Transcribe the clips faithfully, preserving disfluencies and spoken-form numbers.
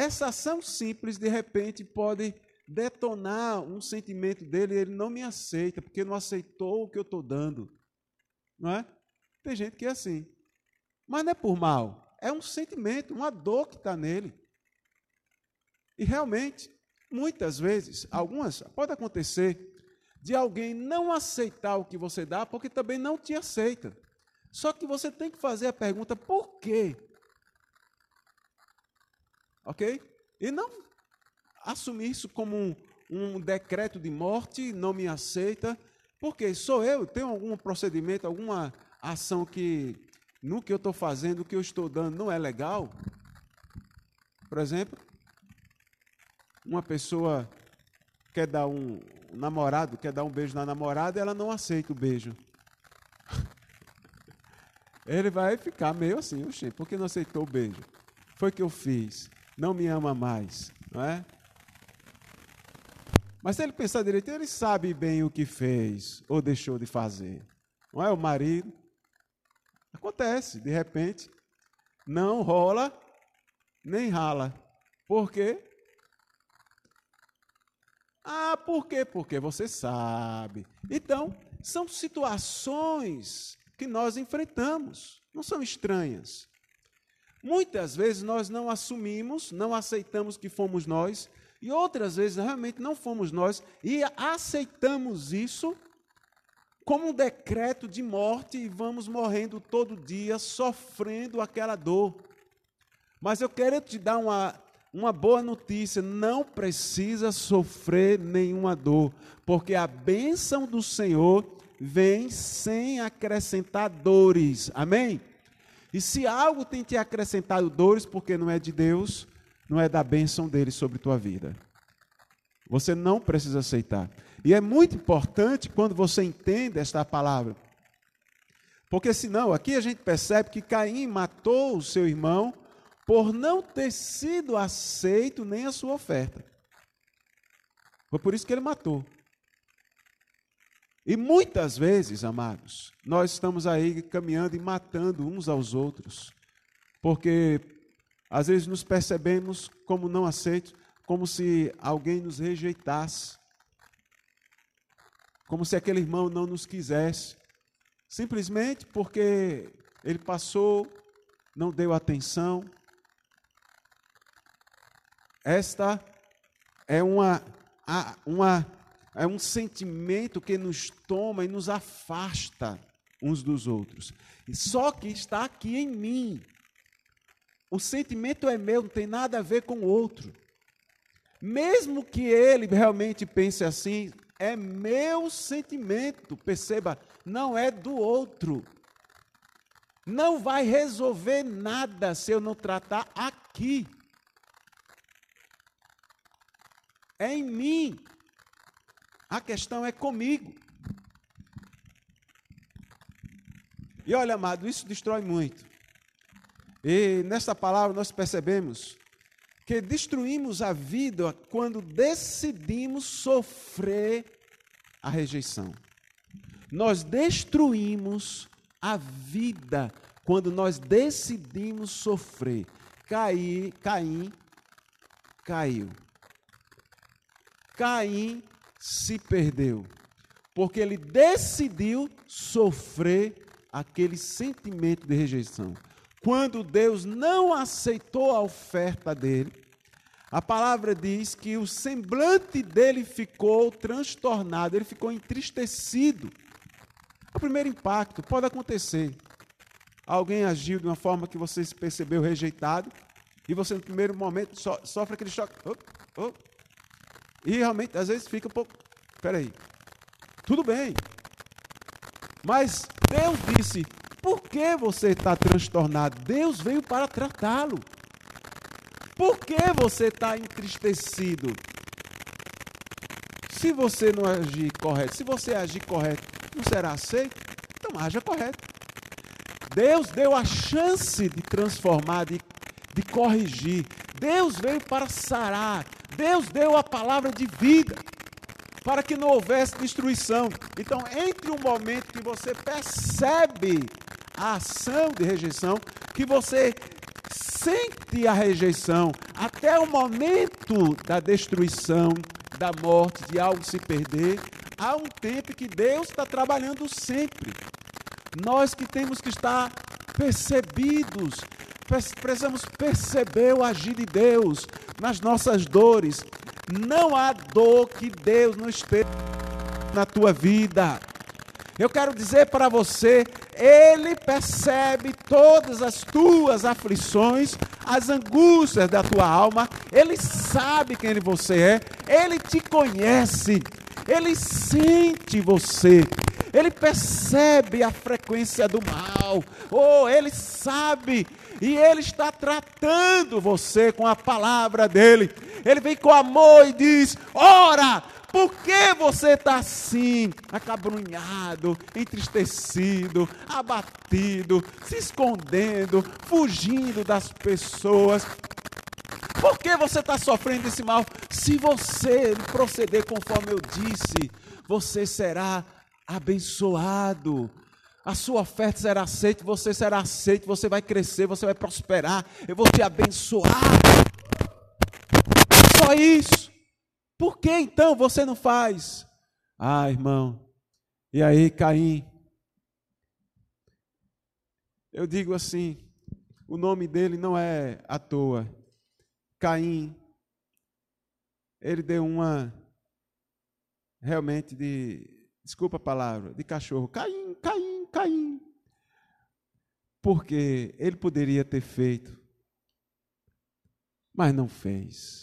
essa ação simples, de repente, pode detonar um sentimento dele, ele não me aceita, porque não aceitou o que eu estou dando. Não é? Tem gente que é assim. Mas não é por mal, é um sentimento, uma dor que está nele. E realmente, muitas vezes, algumas, pode acontecer, de alguém não aceitar o que você dá, porque também não te aceita. Só que você tem que fazer a pergunta, por quê? Ok? E não assumir isso como um, um decreto de morte, não me aceita, porque sou eu, tenho algum procedimento, alguma ação que, no que eu estou fazendo, o que eu estou dando não é legal. Por exemplo, uma pessoa quer dar um, um namorado, quer dar um beijo na namorada, e ela não aceita o beijo. Ele vai ficar meio assim, oxe, por que não aceitou o beijo? Foi o que eu fiz, não me ama mais, não é? Mas se ele pensar direito, ele sabe bem o que fez ou deixou de fazer. Não é o marido? Acontece, de repente, não rola, nem rala. Por quê? Ah, por quê? Porque você sabe. Então, são situações que nós enfrentamos, não são estranhas. Muitas vezes nós não assumimos, não aceitamos que fomos nós, e outras vezes realmente não fomos nós, e aceitamos isso como um decreto de morte, e vamos morrendo todo dia, sofrendo aquela dor. Mas eu quero te dar uma, uma boa notícia, não precisa sofrer nenhuma dor, porque a bênção do Senhor vem sem acrescentar dores, amém? E se algo tem te acrescentado dores, porque não é de Deus, não é da bênção dele sobre tua vida. Você não precisa aceitar. E é muito importante quando você entende esta palavra, porque senão, aqui a gente percebe que Caim matou o seu irmão por não ter sido aceito nem a sua oferta. Foi por isso que ele matou. E muitas vezes, amados, nós estamos aí caminhando e matando uns aos outros, porque às vezes nos percebemos como não aceitos, como se alguém nos rejeitasse, como se aquele irmão não nos quisesse, simplesmente porque ele passou, não deu atenção. Esta é uma, uma É um sentimento que nos toma e nos afasta uns dos outros. E só que está aqui em mim. O sentimento é meu, não tem nada a ver com o outro. Mesmo que ele realmente pense assim, é meu sentimento, perceba, não é do outro. Não vai resolver nada se eu não tratar aqui. É em mim. A questão é comigo. E olha, amado, isso destrói muito. E nesta palavra nós percebemos que destruímos a vida quando decidimos sofrer a rejeição. Nós destruímos a vida quando nós decidimos sofrer. Caí, Caim caiu. Caim se perdeu, porque ele decidiu sofrer aquele sentimento de rejeição. Quando Deus não aceitou a oferta dele, a palavra diz que o semblante dele ficou transtornado, ele ficou entristecido. O primeiro impacto pode acontecer. Alguém agiu de uma forma que você se percebeu rejeitado, e você no primeiro momento so, sofre aquele choque. Oh, oh. E realmente, às vezes, fica um pouco... Peraí, tudo bem. Mas Deus disse, por que você está transtornado? Deus veio para tratá-lo. Por que você está entristecido? Se você não agir correto, se você agir correto, não será aceito? Então haja correto. Deus deu a chance de transformar, de, de corrigir. Deus veio para sarar. Deus deu a palavra de vida para que não houvesse destruição. Então, entre o momento que você percebe a ação de rejeição, que você sente a rejeição até o momento da destruição, da morte, de algo se perder, há um tempo que Deus está trabalhando sempre. Nós que temos que estar percebidos, precisamos perceber o agir de Deus nas nossas dores. Não há dor que Deus não esteja na tua vida. Eu quero dizer para você, Ele percebe todas as tuas aflições, as angústias da tua alma, Ele sabe quem você é, Ele te conhece, Ele sente você, Ele percebe a frequência do mal, oh, Ele sabe, e Ele está tratando você com a palavra dEle. Ele vem com amor e diz, ora, por que você está assim, acabrunhado, entristecido, abatido, se escondendo, fugindo das pessoas? Por que você está sofrendo esse mal? Se você proceder conforme eu disse, você será abençoado. A sua oferta será aceita, você será aceito, você vai crescer, você vai prosperar, eu vou te abençoar. Só isso. Por que então você não faz? Ah, irmão, e aí, Caim? Eu digo assim, o nome dele não é à toa. Caim, ele deu uma, realmente de, desculpa a palavra, de cachorro. Caim, Caim, Caim. Porque ele poderia ter feito, mas não fez.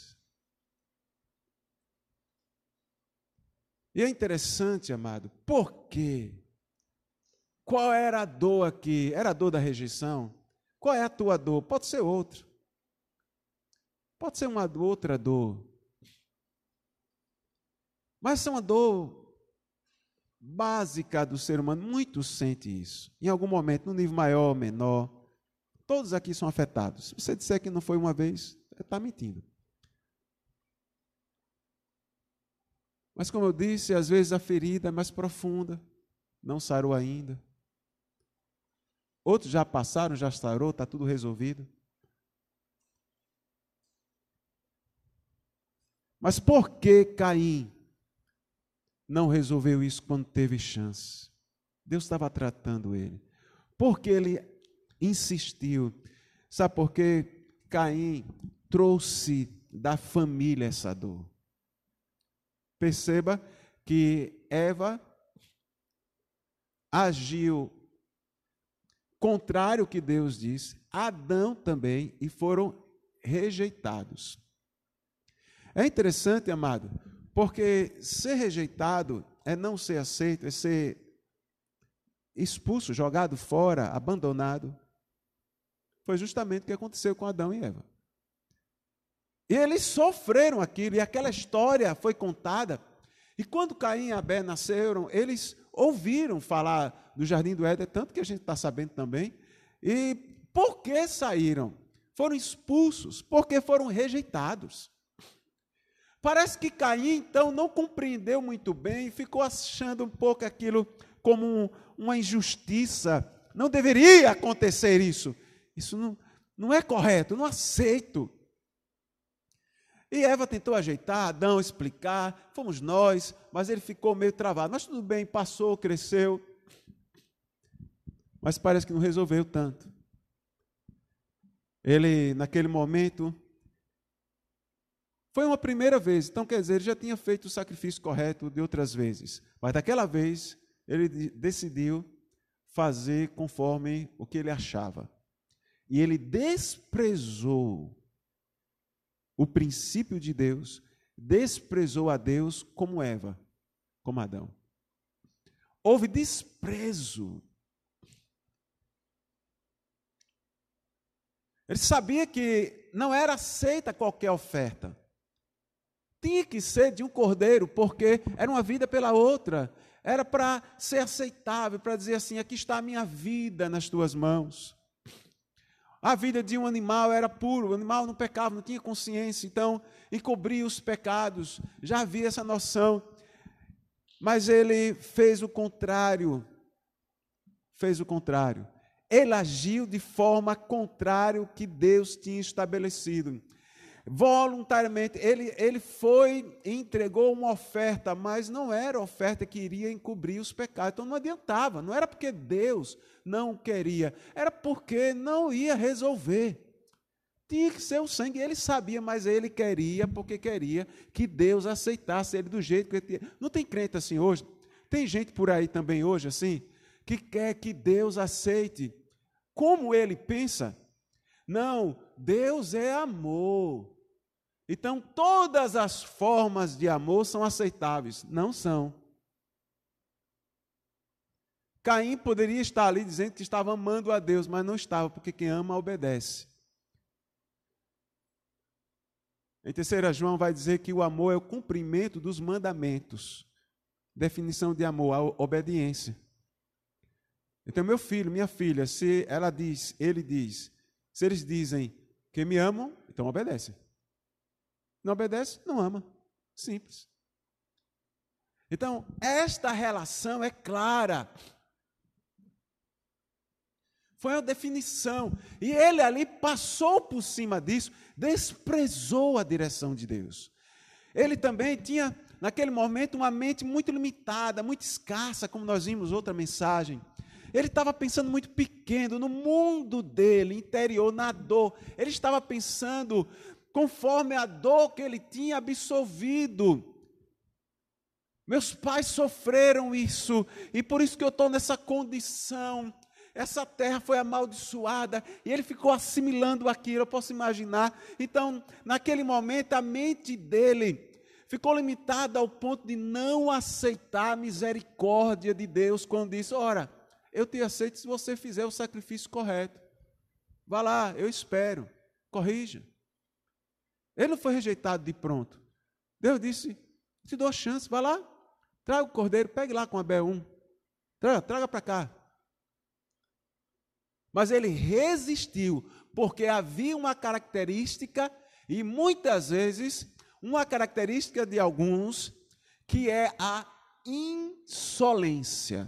E é interessante, amado, por quê? Qual era a dor aqui? Era a dor da rejeição? Qual é a tua dor? Pode ser outra. Pode ser uma outra dor. Mas é uma dor básica do ser humano. Muitos sentem isso. Em algum momento, num nível maior ou menor. Todos aqui são afetados. Se você disser que não foi uma vez, está mentindo. Mas como eu disse, às vezes a ferida é mais profunda, não sarou ainda. Outros já passaram, já sarou, está tudo resolvido. Mas por que Caim não resolveu isso quando teve chance? Deus estava tratando ele. Por que ele insistiu? Sabe por quê? Caim trouxe da família essa dor. Perceba que Eva agiu contrário ao que Deus disse, Adão também, e foram rejeitados. É interessante, amado, porque ser rejeitado é não ser aceito, é ser expulso, jogado fora, abandonado. Foi justamente o que aconteceu com Adão e Eva. E eles sofreram aquilo, e aquela história foi contada. E quando Caim e Abel nasceram, eles ouviram falar do Jardim do Éden, tanto que a gente está sabendo também. E por que saíram? Foram expulsos, porque foram rejeitados. Parece que Caim, então, não compreendeu muito bem, ficou achando um pouco aquilo como um, uma injustiça. Não deveria acontecer isso. Isso não, não é correto, não aceito. E Eva tentou ajeitar, Adão explicar, fomos nós, mas ele ficou meio travado. Mas tudo bem, passou, cresceu. Mas parece que não resolveu tanto. Ele, naquele momento, foi uma primeira vez, então quer dizer, ele já tinha feito o sacrifício correto de outras vezes. Mas daquela vez, ele decidiu fazer conforme o que ele achava. E ele desprezou o princípio de Deus, desprezou a Deus como Eva, como Adão. Houve desprezo. Ele sabia que não era aceita qualquer oferta. Tinha que ser de um cordeiro, porque era uma vida pela outra. Era para ser aceitável, para dizer assim, aqui está a minha vida nas tuas mãos. A vida de um animal era puro, o animal não pecava, não tinha consciência, então encobria os pecados, já havia essa noção. Mas ele fez o contrário, fez o contrário. ele agiu de forma contrária ao que Deus tinha estabelecido. Voluntariamente, ele, ele foi e entregou uma oferta, mas não era oferta que iria encobrir os pecados. Então não adiantava, não era porque Deus não queria, era porque não ia resolver. Tinha que ser o sangue, ele sabia, mas ele queria, porque queria que Deus aceitasse ele do jeito que ele tinha. Não tem crente assim hoje? Tem gente por aí também hoje assim, que quer que Deus aceite como ele pensa. Não, Deus é amor. Então, todas as formas de amor são aceitáveis. Não são. Caim poderia estar ali dizendo que estava amando a Deus, mas não estava, porque quem ama obedece. Em terceira João vai dizer que o amor é o cumprimento dos mandamentos. Definição de amor, a obediência. Então, meu filho, minha filha, se ela diz, ele diz, se eles dizem que me amam, então obedece. Não obedece, não ama. Simples. Então, esta relação é clara. Foi uma definição. E ele ali passou por cima disso, desprezou a direção de Deus. Ele também tinha, naquele momento, uma mente muito limitada, muito escassa, como nós vimos outra mensagem. Ele estava pensando muito pequeno, no mundo dele, interior, na dor. Ele estava pensando conforme a dor que ele tinha absorvido. Meus pais sofreram isso, e por isso que eu estou nessa condição. Essa terra foi amaldiçoada, e ele ficou assimilando aquilo, eu posso imaginar. Então, naquele momento, a mente dele ficou limitada ao ponto de não aceitar a misericórdia de Deus, quando disse, ora, eu te aceito se você fizer o sacrifício correto. Vá lá, eu espero, corrija. Ele não foi rejeitado de pronto. Deus disse, te dou a chance, vá lá, traga o cordeiro, pegue lá com Abel um, traga, traga para cá. Mas ele resistiu, porque havia uma característica, e muitas vezes, uma característica de alguns, que é a insolência.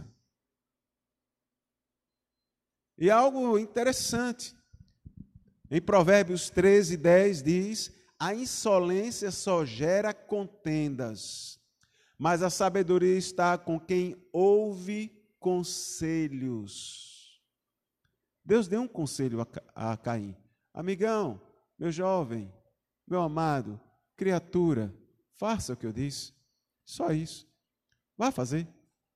E algo interessante, em Provérbios treze, dez diz, a insolência só gera contendas, mas a sabedoria está com quem ouve conselhos. Deus deu um conselho a, a Caim. Amigão, meu jovem, meu amado, criatura, faça o que eu disse. Só isso. Vá fazer.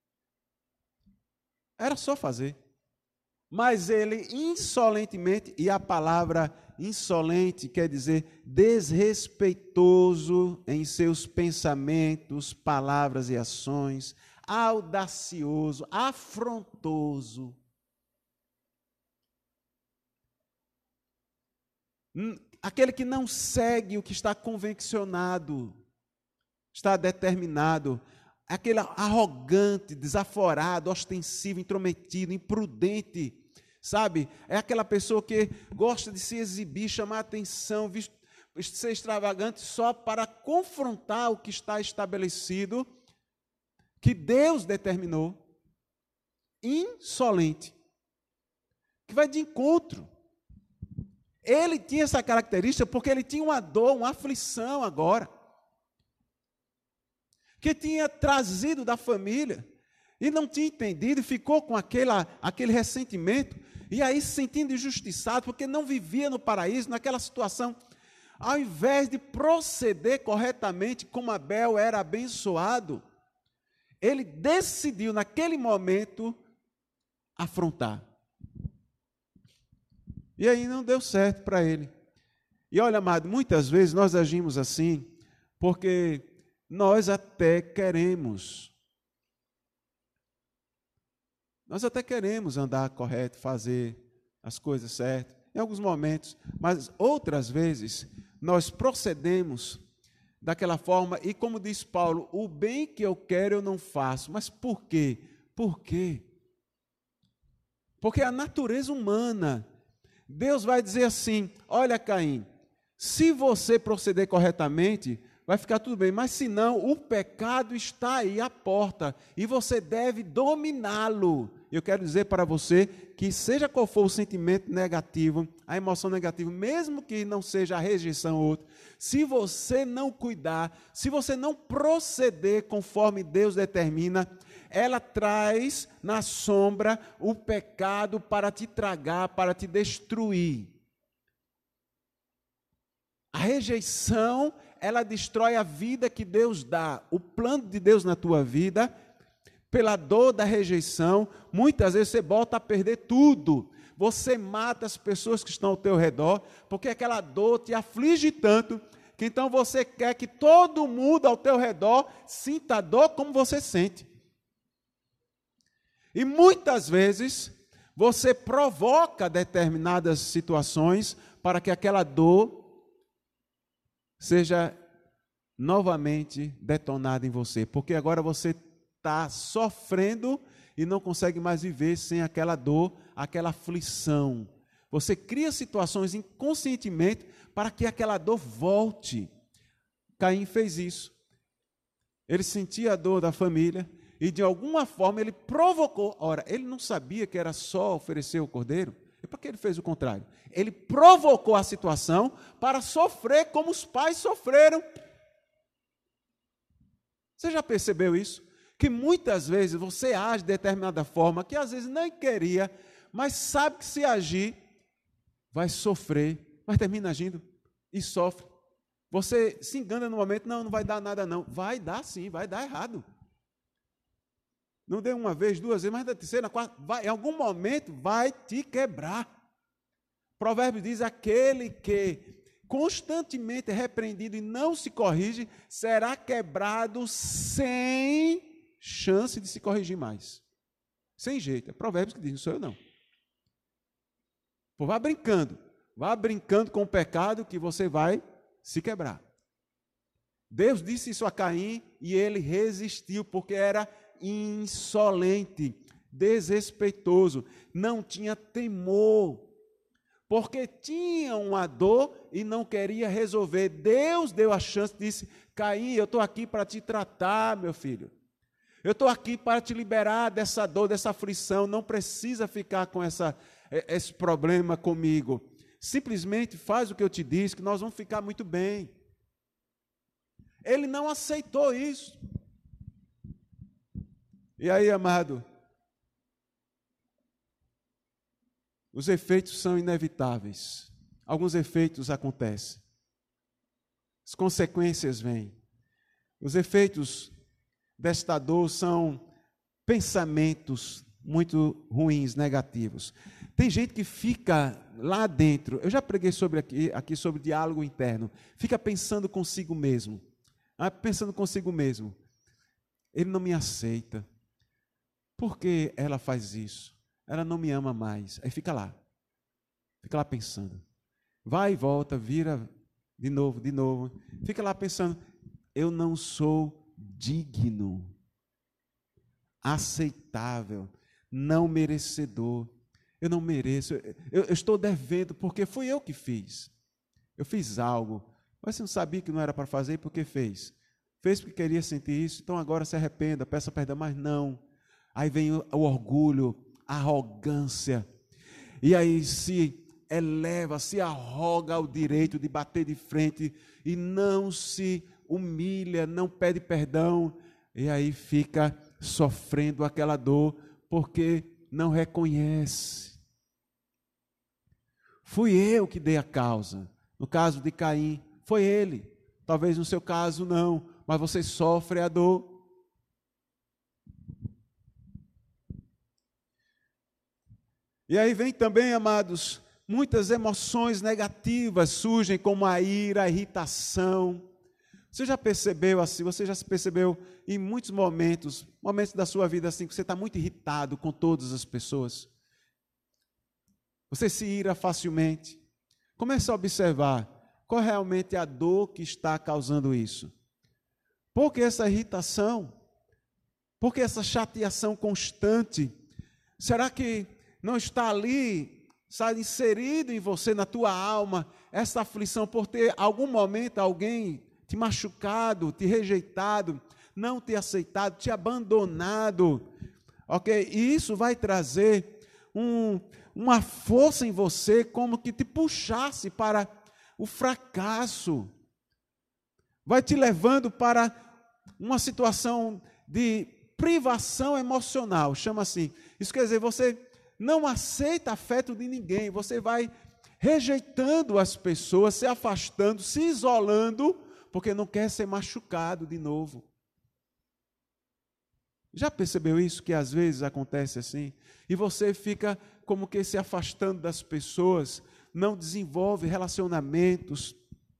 Era só fazer. Mas ele insolentemente, e a palavra insolente quer dizer desrespeitoso em seus pensamentos, palavras e ações, audacioso, afrontoso. Aquele que não segue o que está convencionado, está determinado, aquele arrogante, desaforado, ostensivo, intrometido, imprudente, sabe? É aquela pessoa que gosta de se exibir, chamar atenção, ser extravagante só para confrontar o que está estabelecido, que Deus determinou, insolente, que vai de encontro. Ele tinha essa característica porque ele tinha uma dor, uma aflição agora, que tinha trazido da família, e não tinha entendido, e ficou com aquela, aquele ressentimento, e aí se sentindo injustiçado, porque não vivia no paraíso, naquela situação. Ao invés de proceder corretamente, como Abel era abençoado, ele decidiu, naquele momento, afrontar. E aí não deu certo para ele. E olha, amado, muitas vezes nós agimos assim, porque nós até queremos. Nós até queremos andar correto, fazer as coisas certas, em alguns momentos, mas outras vezes nós procedemos daquela forma, e como diz Paulo, o bem que eu quero eu não faço. Mas por quê? Por quê? Porque a natureza humana, Deus vai dizer assim, olha Caim, se você proceder corretamente, vai ficar tudo bem. Mas se não, o pecado está aí à porta e você deve dominá-lo. Eu quero dizer para você que seja qual for o sentimento negativo, a emoção negativa, mesmo que não seja a rejeição ou outra, se você não cuidar, se você não proceder conforme Deus determina, ela traz na sombra o pecado para te tragar, para te destruir. A rejeição, ela destrói a vida que Deus dá. O plano de Deus na tua vida, pela dor da rejeição, muitas vezes você bota a perder tudo. Você mata as pessoas que estão ao teu redor, porque aquela dor te aflige tanto, que então você quer que todo mundo ao teu redor sinta a dor como você sente. E muitas vezes você provoca determinadas situações para que aquela dor seja novamente detonada em você, porque agora você está sofrendo e não consegue mais viver sem aquela dor, aquela aflição. Você cria situações inconscientemente para que aquela dor volte. Caim fez isso. Ele sentia a dor da família e de alguma forma ele provocou. Ora, ele não sabia que era só oferecer o cordeiro. E por que ele fez o contrário? Ele provocou a situação para sofrer como os pais sofreram. Você já percebeu isso? Que muitas vezes você age de determinada forma, que às vezes nem queria, mas sabe que se agir, vai sofrer, mas termina agindo e sofre. Você se engana no momento, não, não vai dar nada não. Vai dar sim, vai dar errado. Não deu uma vez, duas vezes, mas na terceira, na quarta, vai, em algum momento vai te quebrar. Provérbio diz, aquele que constantemente é repreendido e não se corrige, será quebrado sem chance de se corrigir mais. Sem jeito. É Provérbios que diz, não sou eu não. Pô, vá brincando. Vá brincando com o pecado que você vai se quebrar. Deus disse isso a Caim e ele resistiu, porque era insolente, desrespeitoso, não tinha temor, porque tinha uma dor e não queria resolver. Deus deu a chance, disse, Caim, eu estou aqui para te tratar, meu filho. Eu estou aqui para te liberar dessa dor, dessa aflição. Não precisa ficar com essa, esse problema comigo. Simplesmente faz o que eu te disse, que nós vamos ficar muito bem. Ele não aceitou isso. E aí, amado, os efeitos são inevitáveis. Alguns efeitos acontecem. As consequências vêm. Os efeitos desta dor são pensamentos muito ruins, negativos. Tem gente que fica lá dentro, eu já preguei sobre aqui, aqui sobre diálogo interno, fica pensando consigo mesmo, ah, pensando consigo mesmo, ele não me aceita, por que ela faz isso? Ela não me ama mais. Aí fica lá, fica lá pensando, vai e volta, vira de novo, de novo, fica lá pensando, eu não sou digno, aceitável, não merecedor, eu não mereço, eu, eu estou devendo porque fui eu que fiz, eu fiz algo, mas você não sabia que não era para fazer, por que fez? Fez porque queria sentir isso, então agora se arrependa, peça perdão, mas não. Aí vem o, o orgulho, a arrogância, e aí se eleva, se arroga ao direito de bater de frente, e não se humilha, não pede perdão, e aí fica sofrendo aquela dor, porque não reconhece. Fui eu que dei a causa. No caso de Caim, foi ele. Talvez no seu caso não, mas você sofre a dor. E aí vem também, amados, muitas emoções negativas surgem, como a ira, a irritação. Você já percebeu assim, você já se percebeu em muitos momentos, momentos da sua vida assim, que você está muito irritado com todas as pessoas? Você se ira facilmente. Comece a observar qual realmente é a dor que está causando isso. Por que essa irritação? Por que essa chateação constante? Será que não está ali, sabe, inserido em você, na tua alma, essa aflição por ter algum momento alguém te machucado, te rejeitado, não te aceitado, te abandonado, ok? E isso vai trazer um, uma força em você como que te puxasse para o fracasso, vai te levando para uma situação de privação emocional, chama assim. Isso quer dizer, você não aceita afeto de ninguém, você vai rejeitando as pessoas, se afastando, se isolando, porque não quer ser machucado de novo. Já percebeu isso, que às vezes acontece assim? E você fica como que se afastando das pessoas, não desenvolve relacionamentos.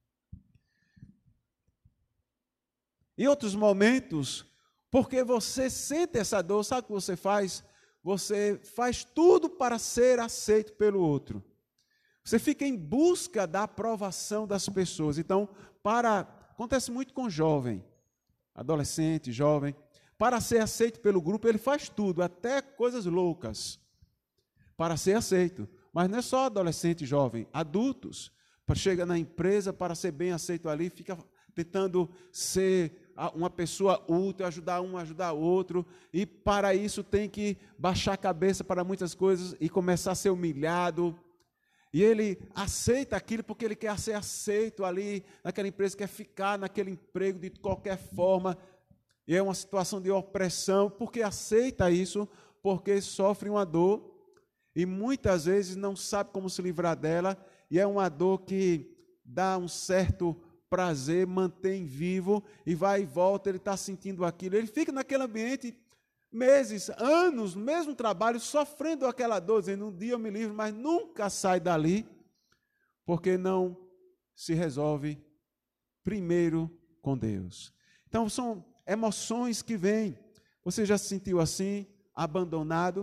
Em outros momentos, porque você sente essa dor, sabe o que você faz? Você faz tudo para ser aceito pelo outro. Você fica em busca da aprovação das pessoas. Então, para, acontece muito com jovem, adolescente, jovem, para ser aceito pelo grupo, ele faz tudo, até coisas loucas, para ser aceito. Mas não é só adolescente e jovem, adultos, chega na empresa para ser bem aceito ali, fica tentando ser uma pessoa útil, ajudar um, ajudar outro, e para isso tem que baixar a cabeça para muitas coisas e começar a ser humilhado. E ele aceita aquilo porque ele quer ser aceito ali naquela empresa, quer ficar naquele emprego de qualquer forma. E é uma situação de opressão, porque aceita isso, porque sofre uma dor e muitas vezes não sabe como se livrar dela, e é uma dor que dá um certo prazer, mantém vivo, e vai e volta, ele está sentindo aquilo, ele fica naquele ambiente meses, anos, no mesmo trabalho, sofrendo aquela dor, dizendo, um dia eu me livro, mas nunca sai dali, porque não se resolve primeiro com Deus. Então, são emoções que vêm. Você já se sentiu assim, abandonado?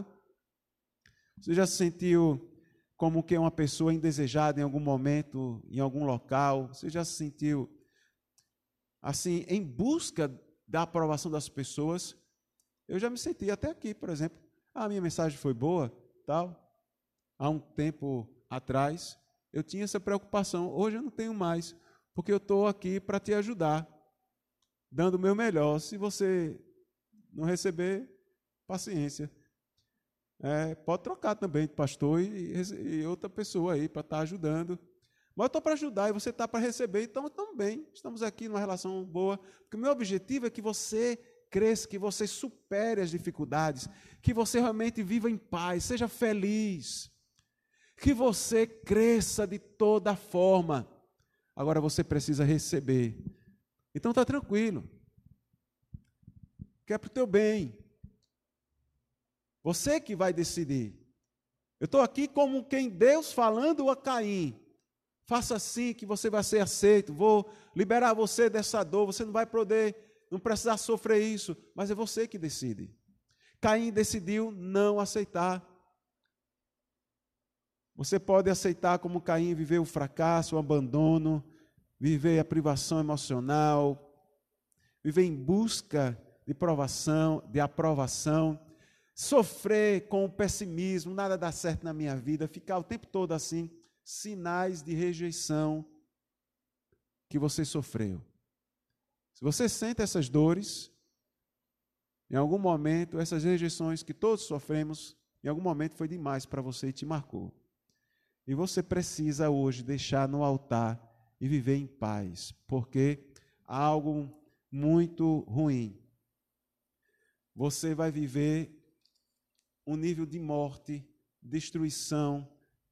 Você já se sentiu como que uma pessoa indesejada em algum momento, em algum local? Você já se sentiu assim, em busca da aprovação das pessoas? Eu já me senti até aqui, por exemplo. Ah, a minha mensagem foi boa, tal. Há um tempo atrás, eu tinha essa preocupação. Hoje eu não tenho mais, porque eu estou aqui para te ajudar, dando o meu melhor. Se você não receber, paciência. É, pode trocar também de pastor e, e outra pessoa aí para estar ajudando. Mas eu estou para ajudar e você está para receber, então estamos bem. Estamos aqui numa relação boa. Porque o meu objetivo é que você cresça, que você supere as dificuldades, que você realmente viva em paz, seja feliz, que você cresça de toda forma. Agora você precisa receber. Então está tranquilo, que é para o teu bem. Você que vai decidir. Eu estou aqui como quem Deus falando a Caim. Faça assim que você vai ser aceito. Vou liberar você dessa dor. Você não vai poder, não precisar sofrer isso. Mas é você que decide. Caim decidiu não aceitar. Você pode aceitar como Caim viver o fracasso, o abandono, viver a privação emocional, viver em busca de provação, de aprovação, sofrer com o pessimismo, nada dá certo na minha vida, ficar o tempo todo assim, sinais de rejeição que você sofreu. Se você sente essas dores, em algum momento, essas rejeições que todos sofremos, em algum momento foi demais para você e te marcou. E você precisa hoje deixar no altar e viver em paz, porque há algo muito ruim. Você vai viver um nível de morte, destruição,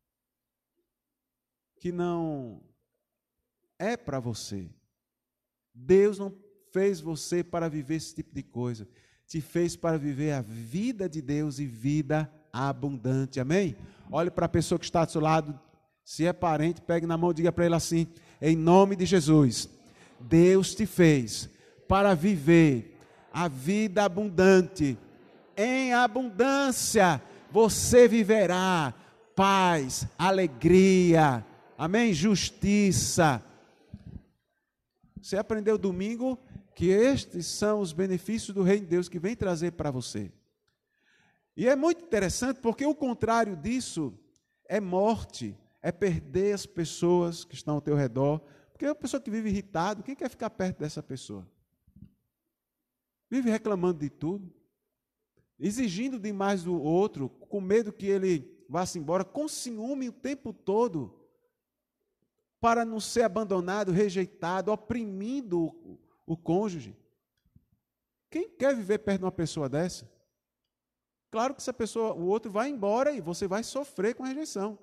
que não é para você. Deus não fez você para viver esse tipo de coisa. Te fez para viver a vida de Deus e vida abundante. Amém? Olhe para a pessoa que está do seu lado. Se é parente, pegue na mão e diga para ele assim: em nome de Jesus, Deus te fez para viver a vida abundante. Em abundância você viverá paz, alegria, amém? Justiça. Você aprendeu domingo que estes são os benefícios do reino de Deus que vem trazer para você. E é muito interessante porque o contrário disso é morte, é perder as pessoas que estão ao teu redor, Porque é uma pessoa que vive irritado, quem quer ficar perto dessa pessoa? Vive reclamando de tudo, exigindo demais do outro, com medo que ele vá-se embora, com ciúme o tempo todo, para não ser abandonado, rejeitado, oprimindo o, o cônjuge. Quem quer viver perto de uma pessoa dessa? Claro que essa pessoa, o outro vai embora e você vai sofrer com a rejeição.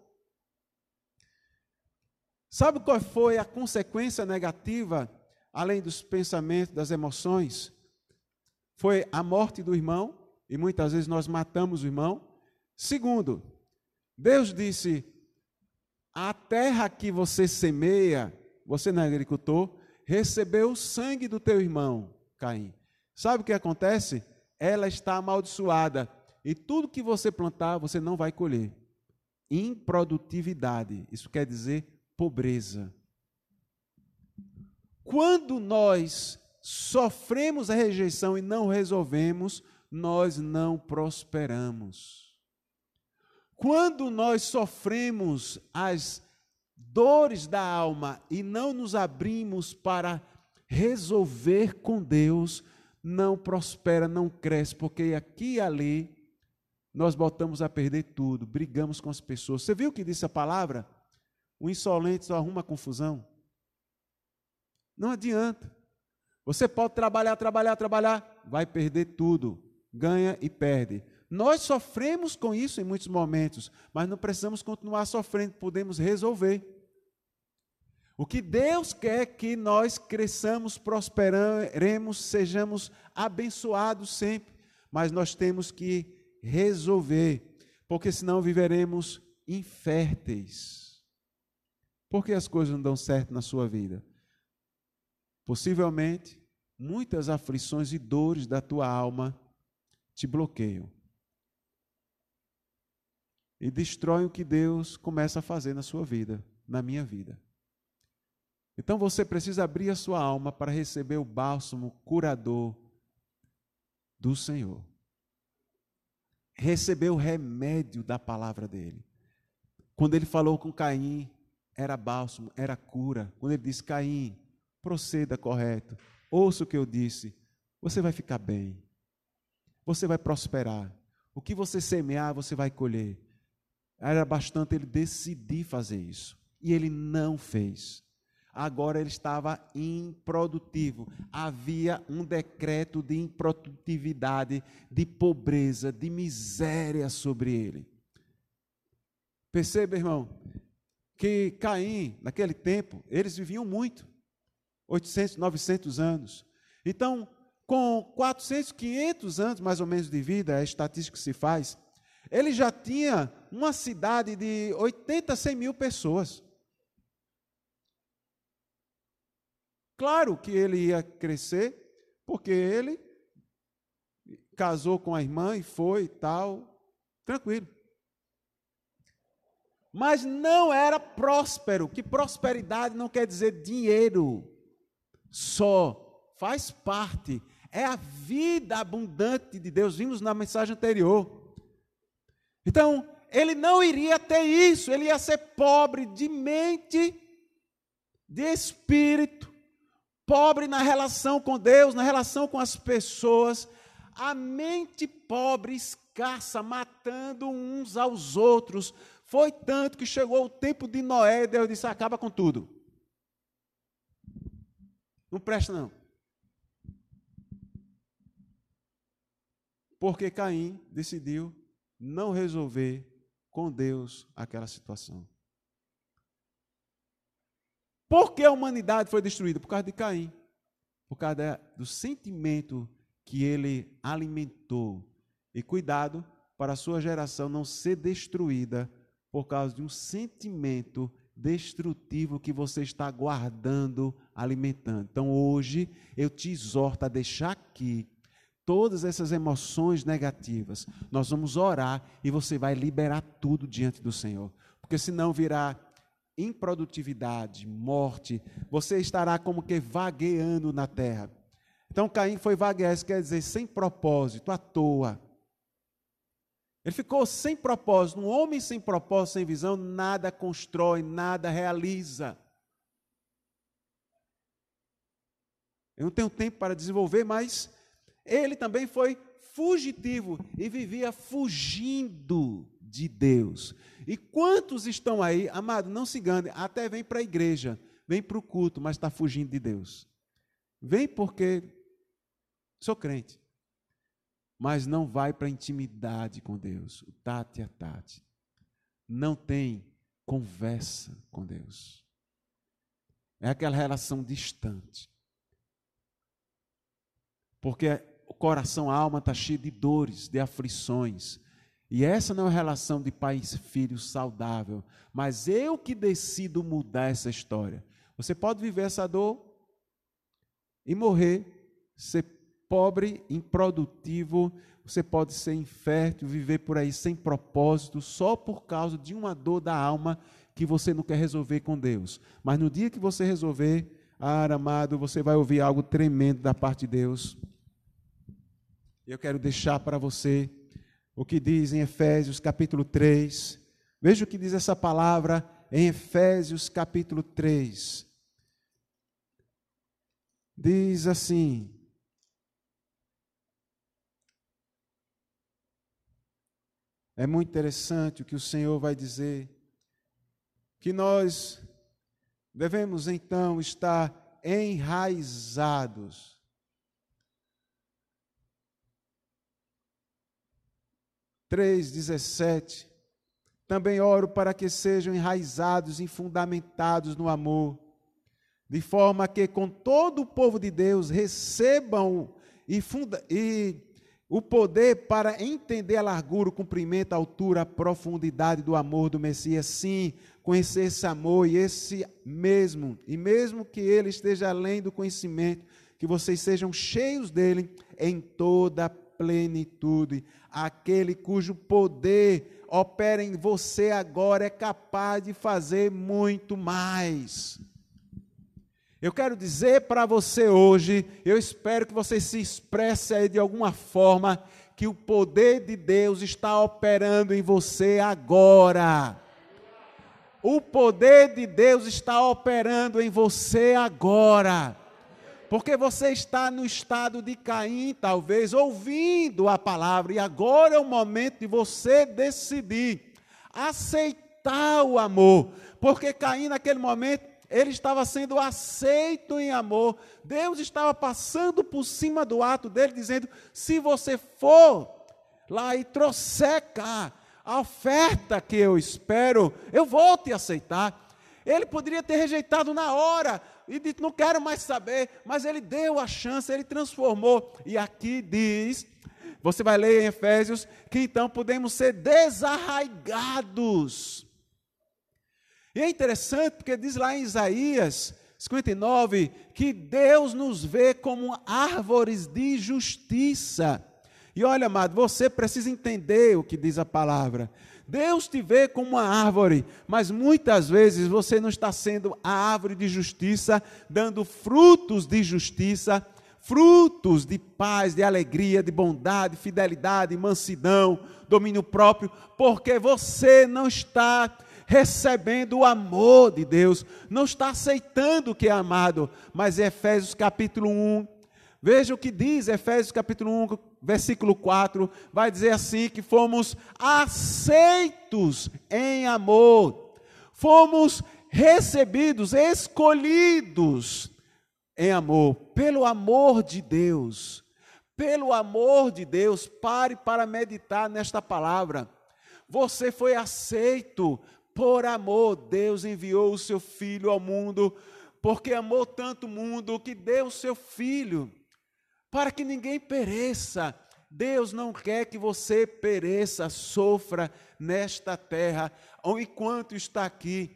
Sabe qual foi a consequência negativa, além dos pensamentos, das emoções? Foi a morte do irmão, e muitas vezes nós matamos o irmão. Segundo, Deus disse, a terra que você semeia, você não é agricultor, recebeu o sangue do teu irmão, Caim. Sabe o que acontece? Ela está amaldiçoada, e tudo que você plantar, você não vai colher. Improdutividade, isso quer dizer pobreza. Quando nós sofremos a rejeição e não resolvemos, nós não prosperamos. Quando nós sofremos as dores da alma e não nos abrimos para resolver com Deus, não prospera, não cresce, porque aqui e ali nós botamos a perder tudo, brigamos com as pessoas. Você viu o que disse a palavra? O insolente só arruma confusão. Não adianta. Você pode trabalhar, trabalhar, trabalhar, vai perder tudo, ganha e perde. Nós sofremos com isso em muitos momentos, mas não precisamos continuar sofrendo, podemos resolver. O que Deus quer é que nós cresçamos, prosperemos, sejamos abençoados sempre, mas nós temos que resolver, porque senão viveremos inférteis. Por que as coisas não dão certo na sua vida? Possivelmente, muitas aflições e dores da tua alma te bloqueiam e destroem o que Deus começa a fazer na sua vida, na minha vida. Então você precisa abrir a sua alma para receber o bálsamo curador do Senhor. Receber o remédio da palavra dele. Quando ele falou com Caim, era bálsamo, era cura. Quando ele disse, Caim, proceda correto, ouça o que eu disse, você vai ficar bem, você vai prosperar, o que você semear, você vai colher. Era bastante ele decidir fazer isso, e ele não fez. Agora ele estava improdutivo, havia um decreto de improdutividade, de pobreza, de miséria sobre ele. Perceba, irmão, que Caim, naquele tempo, eles viviam muito, oitocentos, novecentos anos. Então, com quatrocentos, quinhentos anos, mais ou menos, de vida, é a estatística que se faz, ele já tinha uma cidade de oitenta, cem mil pessoas. Claro que ele ia crescer, porque ele casou com a irmã e foi e tal, tranquilo. Mas não era próspero, que prosperidade não quer dizer dinheiro só, faz parte, é a vida abundante de Deus, vimos na mensagem anterior. Então, ele não iria ter isso, ele ia ser pobre de mente, de espírito, pobre na relação com Deus, na relação com as pessoas, a mente pobre, escassa, matando uns aos outros. Foi tanto que chegou o tempo de Noé, e Deus disse, acaba com tudo. Não presta não. Porque Caim decidiu não resolver com Deus aquela situação. Por que a humanidade foi destruída? Por causa de Caim. Por causa do sentimento que ele alimentou. E cuidado para a sua geração não ser destruída por causa de um sentimento destrutivo que você está guardando, alimentando. Então hoje eu te exorto a deixar aqui todas essas emoções negativas. Nós vamos orar e você vai liberar tudo diante do Senhor. Porque senão virá improdutividade, morte, você estará como que vagueando na terra. Então Caim foi vaguear, isso quer dizer sem propósito, à toa. Ele ficou sem propósito. Um homem sem propósito, sem visão, nada constrói, nada realiza. Eu não tenho tempo para desenvolver, mas ele também foi fugitivo e vivia fugindo de Deus. E quantos estão aí, amado, não se engane, até vem para a igreja, vem para o culto, mas está fugindo de Deus. Vem porque sou crente, mas não vai para a intimidade com Deus, o tate a tate. Não tem conversa com Deus. É aquela relação distante. Porque o coração, a alma está cheia de dores, de aflições. E essa não é uma relação de pai e filho saudável. Mas eu que decido mudar essa história. Você pode viver essa dor e morrer, ser pobre, improdutivo. Você pode ser infértil, viver por aí sem propósito, só por causa de uma dor da alma que você não quer resolver com Deus. Mas no dia que você resolver, ah, amado, você vai ouvir algo tremendo da parte de Deus. Eu quero deixar para você o que diz em Efésios capítulo três. Veja o que diz essa palavra em Efésios capítulo três. Diz assim: é muito interessante o que o Senhor vai dizer, que nós devemos então estar enraizados. três, dezessete. Também oro para que sejam enraizados e fundamentados no amor, de forma que com todo o povo de Deus recebam e, funda, e o poder para entender a largura, o comprimento, a altura, a profundidade do amor do Messias. Sim, conhecer esse amor e esse mesmo, e mesmo que ele esteja além do conhecimento, que vocês sejam cheios dele em toda a plenitude. Aquele cujo poder opera em você agora é capaz de fazer muito mais. Eu quero dizer para você hoje, eu espero que você se expresse aí de alguma forma, que o poder de Deus está operando em você agora. O poder de Deus está operando em você agora. Porque você está no estado de Caim, talvez, ouvindo a palavra, e agora é o momento de você decidir aceitar o amor. Porque Caim, naquele momento, ele estava sendo aceito em amor. Deus estava passando por cima do ato dele, dizendo: se você for lá e trouxer cá a oferta que eu espero, eu vou te aceitar. Ele poderia ter rejeitado na hora e dito: não quero mais saber, mas ele deu a chance, ele transformou. E aqui diz, você vai ler em Efésios, que então podemos ser desarraigados. E é interessante porque diz lá em Isaías cinquenta e nove, que Deus nos vê como árvores de justiça. E olha, amado, você precisa entender o que diz a palavra. Deus te vê como uma árvore, mas muitas vezes você não está sendo a árvore de justiça, dando frutos de justiça, frutos de paz, de alegria, de bondade, fidelidade, mansidão, domínio próprio, porque você não está recebendo o amor de Deus, não está aceitando o que é amado. Mas Efésios capítulo um, veja o que diz Efésios capítulo um, versículo quatro, vai dizer assim, que fomos aceitos em amor, fomos recebidos, escolhidos em amor, pelo amor de Deus, pelo amor de Deus. Pare para meditar nesta palavra. Você foi aceito por amor. Deus enviou o seu Filho ao mundo, porque amou tanto o mundo que deu o seu Filho, para que ninguém pereça. Deus não quer que você pereça, sofra nesta terra, ou enquanto está aqui,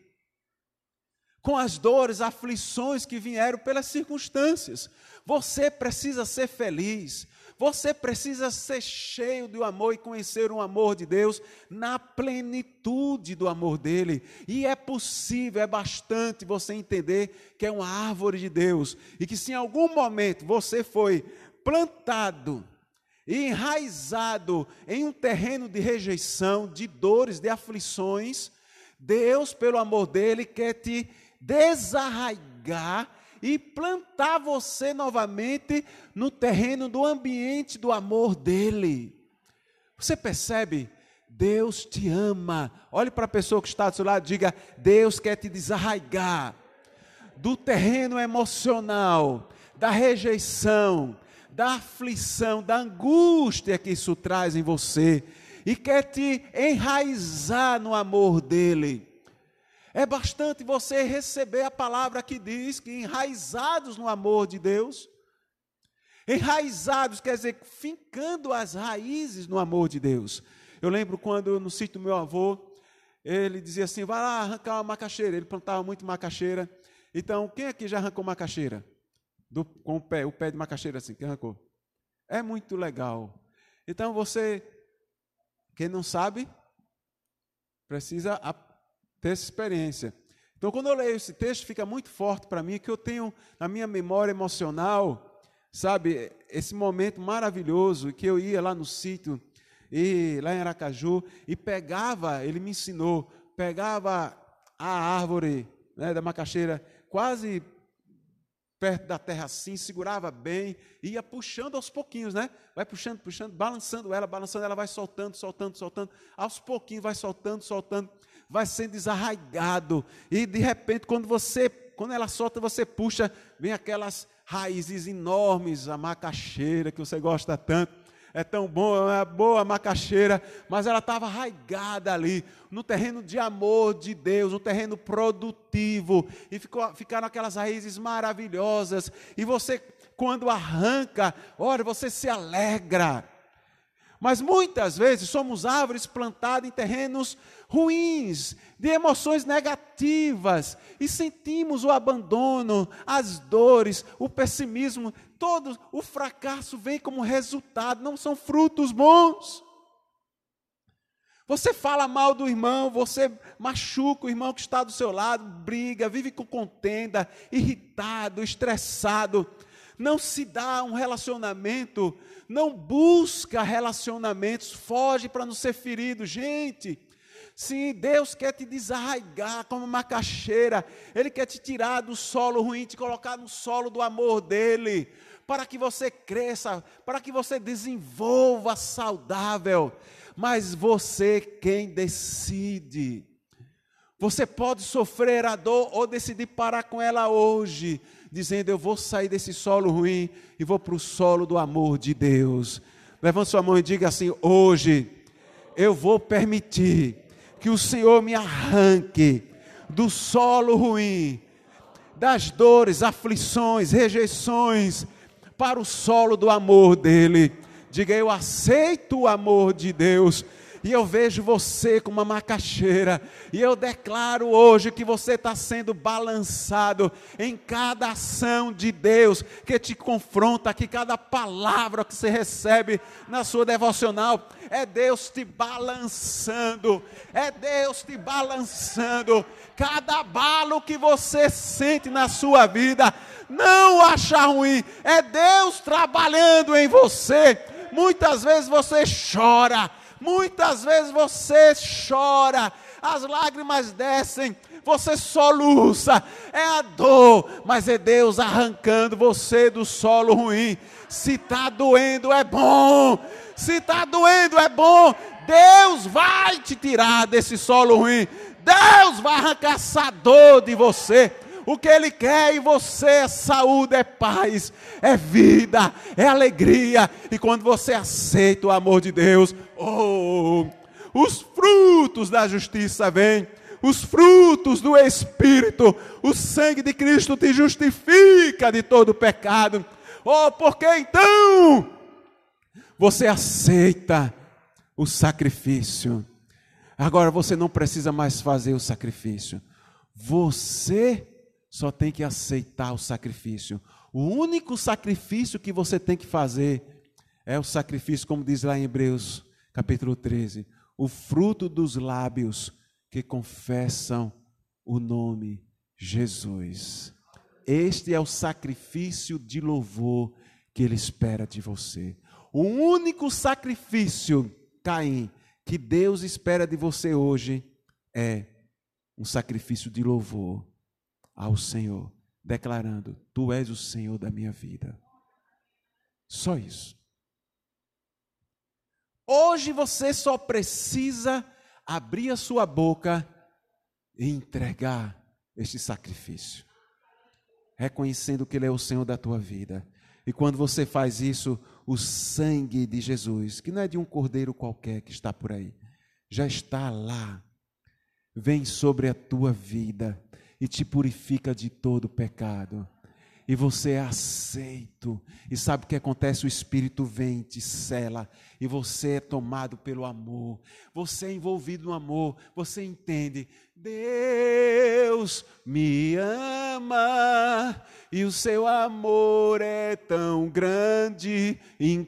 com as dores, aflições que vieram pelas circunstâncias. Você precisa ser feliz, você precisa ser cheio do amor e conhecer o amor de Deus na plenitude do amor dele. E é possível, é bastante você entender que é uma árvore de Deus, e que se em algum momento você foi plantado e enraizado em um terreno de rejeição, de dores, de aflições, Deus, pelo amor dele, quer te desarraigar e plantar você novamente no terreno do ambiente do amor dele. Você percebe? Deus te ama. Olhe para a pessoa que está do seu lado e diga: Deus quer te desarraigar do terreno emocional, da rejeição, da aflição, da angústia que isso traz em você, e quer te enraizar no amor dele. É bastante você receber a palavra que diz que enraizados no amor de Deus, enraizados quer dizer fincando as raízes no amor de Deus. Eu lembro quando no sítio do meu avô, ele dizia assim: vai lá arrancar uma macaxeira. Ele plantava muito macaxeira. Então, quem aqui já arrancou macaxeira? Do, com o pé, o pé de macaxeira assim, quem arrancou? É muito legal. Então, você, quem não sabe, precisa ter essa experiência. Então, quando eu leio esse texto, fica muito forte para mim, que eu tenho na minha memória emocional, sabe, esse momento maravilhoso, que eu ia lá no sítio, e lá em Aracaju, e pegava, ele me ensinou, pegava a árvore, né, da macaxeira, quase perto da terra assim, segurava bem, ia puxando aos pouquinhos, né? Vai puxando, puxando, balançando ela, balançando ela, vai soltando, soltando, soltando, aos pouquinhos vai soltando, soltando, vai sendo desarraigado, e de repente, quando você, quando ela solta, você puxa, vem aquelas raízes enormes, a macaxeira, que você gosta tanto. É tão bom, é uma boa macaxeira, mas ela estava arraigada ali, no terreno de amor de Deus, no terreno produtivo, e ficou, ficaram aquelas raízes maravilhosas, e você, quando arranca, olha, você se alegra. Mas muitas vezes somos árvores plantadas em terrenos ruins, de emoções negativas, e sentimos o abandono, as dores, o pessimismo, todo o fracasso vem como resultado, não são frutos bons. Você fala mal do irmão, você machuca o irmão que está do seu lado, briga, vive com contenda, irritado, estressado, não se dá um relacionamento, não busca relacionamentos, foge para não ser ferido. Gente, sim, Deus quer te desarraigar como macaxeira, Ele quer te tirar do solo ruim, te colocar no solo do amor dEle, para que você cresça, para que você desenvolva saudável, mas você quem decide. Você pode sofrer a dor ou decidir parar com ela hoje, dizendo: eu vou sair desse solo ruim e vou para o solo do amor de Deus. Levante sua mão e diga assim: hoje eu vou permitir que o Senhor me arranque do solo ruim, das dores, aflições, rejeições, para o solo do amor dEle. Diga: eu aceito o amor de Deus, e eu vejo você como uma macaxeira, e eu declaro hoje que você está sendo balançado em cada ação de Deus que te confronta, que cada palavra que você recebe na sua devocional, é Deus te balançando, é Deus te balançando, cada abalo que você sente na sua vida, não acha ruim, é Deus trabalhando em você. Muitas vezes você chora, muitas vezes você chora, as lágrimas descem, você soluça, é a dor, mas é Deus arrancando você do solo ruim. Se está doendo é bom, se está doendo é bom, Deus vai te tirar desse solo ruim, Deus vai arrancar essa dor de você. O que Ele quer em você é saúde, é paz, é vida, é alegria. E quando você aceita o amor de Deus, oh, os frutos da justiça vêm, os frutos do Espírito, o sangue de Cristo te justifica de todo pecado. Oh, porque então você aceita o sacrifício. Agora você não precisa mais fazer o sacrifício. Você só tem que aceitar o sacrifício. O único sacrifício que você tem que fazer é o sacrifício, como diz lá em Hebreus, capítulo treze. O fruto dos lábios que confessam o nome Jesus. Este é o sacrifício de louvor que Ele espera de você. O único sacrifício, Caim, que Deus espera de você hoje é um sacrifício de louvor ao Senhor. declarando: Tu és o Senhor da minha vida. Só isso. Hoje você só precisa abrir a sua boca e entregar este sacrifício, reconhecendo que Ele é o Senhor da tua vida. E quando você faz isso, o sangue de Jesus, que não é de um cordeiro qualquer que está por aí, já está lá, vem sobre a tua vida e te purifica de todo pecado. E você é aceito. E sabe o que acontece? O Espírito vem, te sela. E você é tomado pelo amor. Você é envolvido no amor. Você entende: Deus me ama. E o seu amor é tão grande,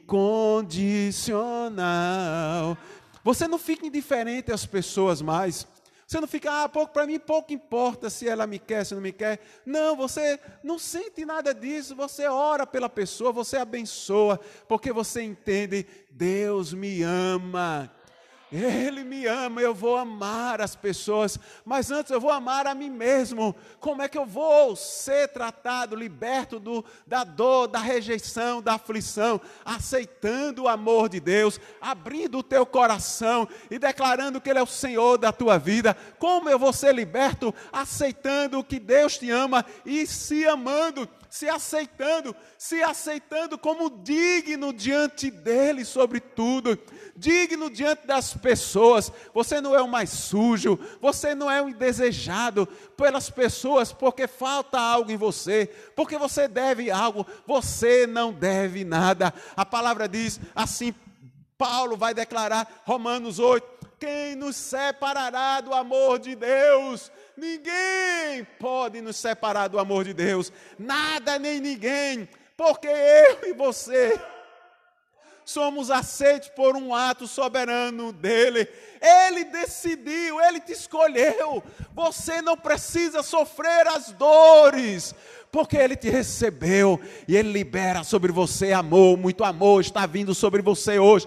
incondicional. Você não fica indiferente às pessoas mais. Você não fica, ah, pouco, para mim pouco importa se ela me quer, se não me quer. Não, você não sente nada disso. Você ora pela pessoa, você abençoa, porque você entende: Deus me ama. Ele me ama, eu vou amar as pessoas, mas antes eu vou amar a mim mesmo. Como é que eu vou ser tratado, liberto do, da dor, da rejeição, da aflição? Aceitando o amor de Deus, abrindo o teu coração e declarando que Ele é o Senhor da tua vida. Como eu vou ser liberto? Aceitando que Deus te ama e se amando, se aceitando, se aceitando como digno diante dEle sobre tudo, digno diante das pessoas. Você não é o mais sujo, você não é o indesejado pelas pessoas porque falta algo em você, porque você deve algo. Você não deve nada. A palavra diz assim, Paulo vai declarar, Romanos oito, quem nos separará do amor de Deus? Ninguém pode nos separar do amor de Deus, nada nem ninguém, porque eu e você somos aceitos por um ato soberano dEle. Ele decidiu, Ele te escolheu. Você não precisa sofrer as dores, porque Ele te recebeu e Ele libera sobre você amor, muito amor está vindo sobre você hoje.